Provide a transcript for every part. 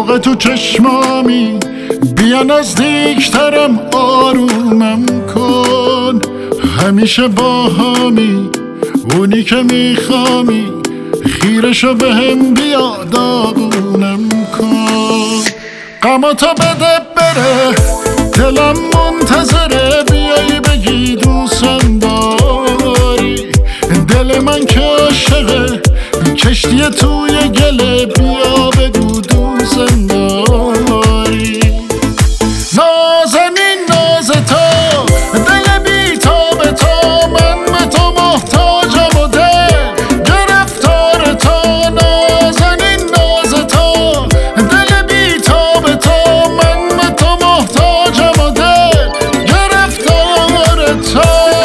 موقع تو چشمامی، بیا نزدیکترم آرومم کن. همیشه با همی اونی که میخوامی، خیرشو به هم بیا داغونم کن. غماتو بده بره دلم منتظره، بیایی بگی دوستم داری. دل من که عاشقه کشتی توی گله، بیا بگو دوستم داری. نازنین ناز تو دل بی تاب تو، من به تو محتاجم و دل گرفتار تو. نازنین ناز تو دل بی تاب تو، من به تو محتاجم و دل گرفتار تو.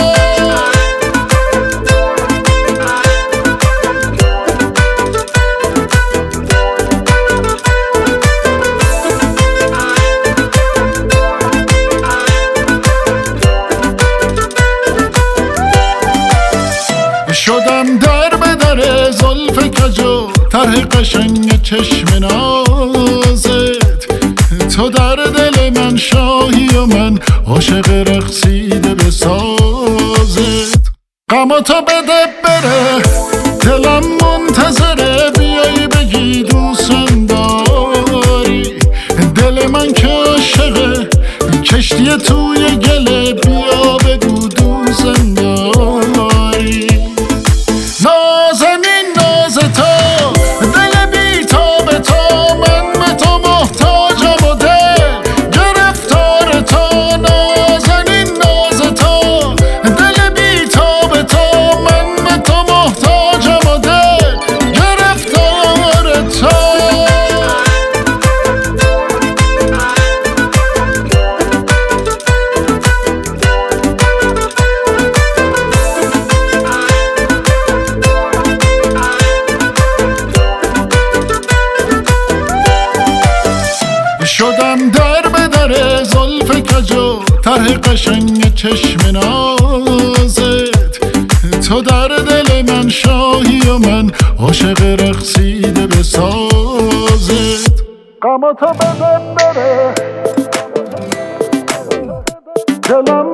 شدم در به در زلف کجو، طرح قشنگ چشم نازت. تو در دل من شاهی و من عاشق رقصیده به سازت. غماتو بده بره دلم منتظره، بیایی بگی دوستم داری. دل من که عاشقه کشتی توی گله، بیا بگو دوستم داری. نازنین ناز تو دل بی تاب تو، من به تو محتاجم و دل گرفتار تو. نازنین ناز تو دل بی تاب تو، من به تو محتاجم و دل گرفتار تو. شدم در به در زلف کجو، طرح قشنگ چشم نازت. تو در دل من شاهی و من عاشق رقصیده به سازت. غماتو بده بره دلم